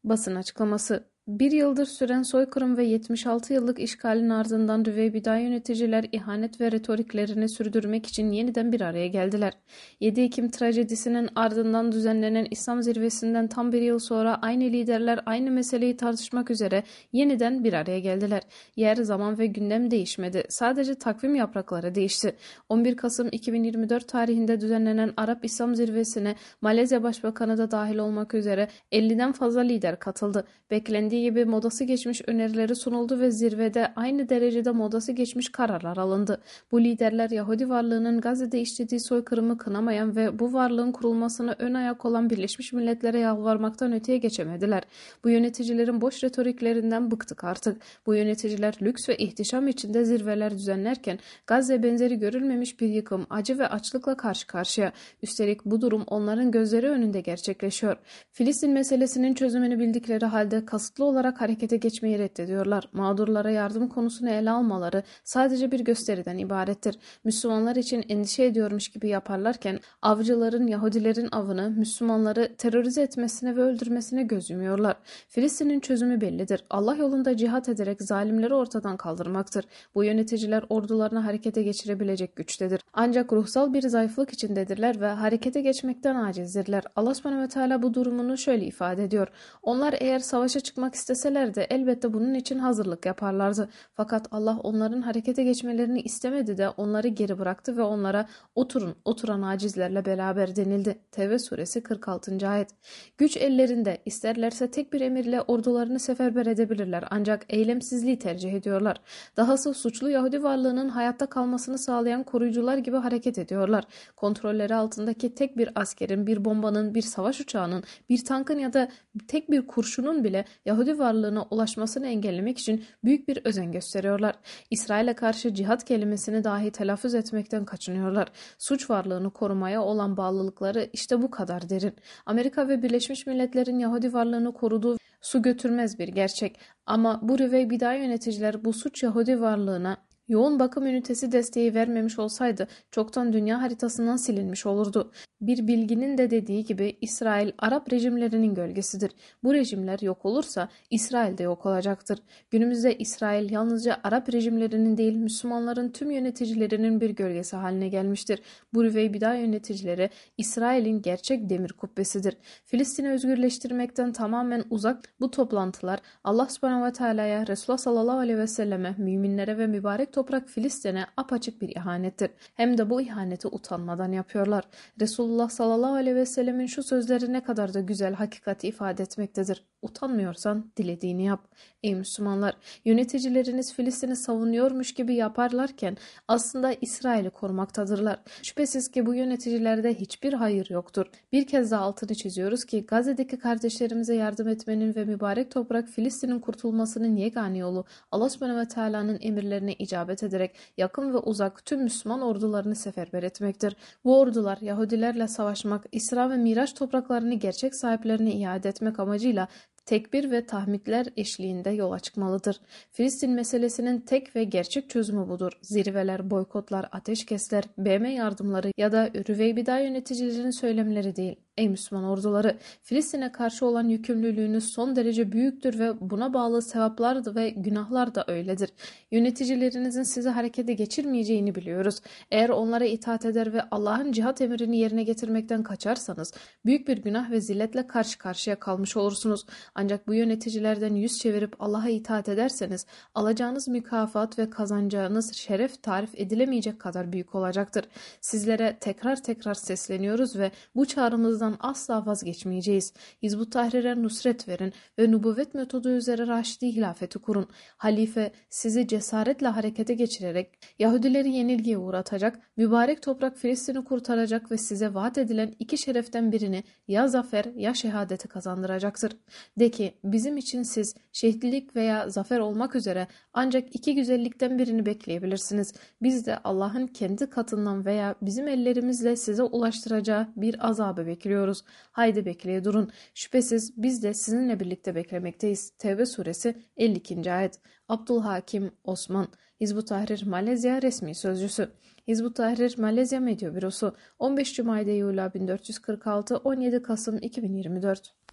Basın açıklaması: Bir yıldır süren soykırım ve 76 yıllık işgalin ardından Rüveybi'de yöneticiler ihanet ve retoriklerini sürdürmek için yeniden bir araya geldiler. 7 Ekim trajedisinin ardından düzenlenen İslam zirvesinden tam bir yıl sonra aynı liderler aynı meseleyi tartışmak üzere yeniden bir araya geldiler. Yer, zaman ve gündem değişmedi. Sadece takvim yaprakları değişti. 11 Kasım 2024 tarihinde düzenlenen Arap İslam zirvesine Malezya Başbakanı da dahil olmak üzere 50'den fazla lider katıldı. Beklendiği gibi modası geçmiş önerileri sunuldu ve zirvede aynı derecede modası geçmiş kararlar alındı. Bu liderler Yahudi varlığının Gazze'de işlediği soykırımı kınamayan ve bu varlığın kurulmasına ön ayak olan Birleşmiş Milletler'e yalvarmaktan öteye geçemediler. Bu yöneticilerin boş retoriklerinden bıktık artık. Bu yöneticiler lüks ve ihtişam içinde zirveler düzenlerken Gazze benzeri görülmemiş bir yıkım, acı ve açlıkla karşı karşıya. Üstelik bu durum onların gözleri önünde gerçekleşiyor. Filistin meselesinin çözümünü bildikleri halde kasıtlı olarak harekete geçmeyi reddediyorlar. Mağdurlara yardım konusunu ele almaları sadece bir gösteriden ibarettir. Müslümanlar için endişe ediyormuş gibi yaparlarken avcıların Yahudilerin avını, Müslümanları terörize etmesine ve öldürmesine göz yumuyorlar. Filistin'in çözümü bellidir. Allah yolunda cihat ederek zalimleri ortadan kaldırmaktır. Bu yöneticiler ordularını harekete geçirebilecek güçtedir. Ancak ruhsal bir zayıflık içindedirler ve harekete geçmekten acizdirler. Allah Subhanahu ve Teala bu durumunu şöyle ifade ediyor: Onlar eğer savaşa çıkmak isteseler de elbette bunun için hazırlık yaparlardı. Fakat Allah onların harekete geçmelerini istemedi de onları geri bıraktı ve onlara oturun, oturan acizlerle beraber denildi. Tevbe suresi 46. ayet. Güç ellerinde, isterlerse tek bir emirle ordularını seferber edebilirler ancak eylemsizliği tercih ediyorlar. Dahası suçlu Yahudi varlığının hayatta kalmasını sağlayan koruyucular gibi hareket ediyorlar. Kontrolleri altındaki tek bir askerin, bir bombanın, bir savaş uçağının, bir tankın ya da tek bir kurşunun bile Yahudi varlığına ulaşmasını engellemek için büyük bir özen gösteriyorlar. İsrail'e karşı cihat kelimesini dahi telaffuz etmekten kaçınıyorlar. Suç varlığını korumaya olan bağlılıkları işte bu kadar derin. Amerika ve Birleşmiş Milletler'in Yahudi varlığını koruduğu su götürmez bir gerçek. Ama bu Rüveybida yöneticiler bu suç Yahudi varlığına yoğun bakım ünitesi desteği vermemiş olsaydı çoktan dünya haritasından silinmiş olurdu. Bir bilginin de dediği gibi İsrail Arap rejimlerinin gölgesidir. Bu rejimler yok olursa İsrail de yok olacaktır. Günümüzde İsrail yalnızca Arap rejimlerinin değil Müslümanların tüm yöneticilerinin bir gölgesi haline gelmiştir. Bu Rüveybida yöneticileri İsrail'in gerçek demir kubbesidir. Filistin'i özgürleştirmekten tamamen uzak bu toplantılar Allah Subhanahu ve Teala'ya, Resulullah sallallahu aleyhi ve selleme, müminlere ve mübarek toprak Filistin'e apaçık bir ihanettir. Hem de bu ihaneti utanmadan yapıyorlar. Resulullah sallallahu aleyhi ve sellemin şu sözleri ne kadar da güzel hakikati ifade etmektedir. Utanmıyorsan dilediğini yap. Ey Müslümanlar, yöneticileriniz Filistin'i savunuyormuş gibi yaparlarken aslında İsrail'i korumaktadırlar. Şüphesiz ki bu yöneticilerde hiçbir hayır yoktur. Bir kez daha altını çiziyoruz ki Gazze'deki kardeşlerimize yardım etmenin ve mübarek toprak Filistin'in kurtulmasının yegane yolu Allah Subhanahu ve Teala'nın emirlerine icabet ederek yakın ve uzak tüm Müslüman ordularını seferber etmektir. Bu ordular Yahudilerle savaşmak, İsra ve Miraç topraklarını gerçek sahiplerine iade etmek amacıyla tekbir ve tahmidler eşliğinde yola çıkmalıdır. Filistin meselesinin tek ve gerçek çözümü budur. Zirveler, boykotlar, ateşkesler, BM yardımları ya da Rüveybida yöneticilerinin söylemleri değil. Ey Müslüman orduları, Filistin'e karşı olan yükümlülüğünüz son derece büyüktür ve buna bağlı sevaplar da ve günahlar da öyledir. Yöneticilerinizin sizi harekete geçirmeyeceğini biliyoruz. Eğer onlara itaat eder ve Allah'ın cihat emrini yerine getirmekten kaçarsanız büyük bir günah ve zilletle karşı karşıya kalmış olursunuz. Ancak bu yöneticilerden yüz çevirip Allah'a itaat ederseniz alacağınız mükafat ve kazanacağınız şeref tarif edilemeyecek kadar büyük olacaktır. Sizlere tekrar tekrar sesleniyoruz ve bu çağrımızdan asla vazgeçmeyeceğiz. Hizb-ut Tahrir'e nusret verin ve nübüvvet metodu üzere Raşidi hilafeti kurun. Halife sizi cesaretle harekete geçirerek Yahudileri yenilgiye uğratacak, mübarek toprak Filistin'i kurtaracak ve size vaat edilen iki şereften birini ya zafer ya şehadeti kazandıracaktır. De ki bizim için siz şehitlik veya zafer olmak üzere ancak iki güzellikten birini bekleyebilirsiniz. Biz de Allah'ın kendi katından veya bizim ellerimizle size ulaştıracağı bir azabı bekliyoruz. Haydi bekleye durun. Şüphesiz biz de sizinle birlikte beklemekteyiz. Tevbe suresi 52. ayet. Abdülhakim Osman, Hizb-ut Tahrir Malezya resmi sözcüsü. Hizb-ut Tahrir Malezya Medya Bürosu 15 Cuma'da Eylül 1446 17 Kasım 2024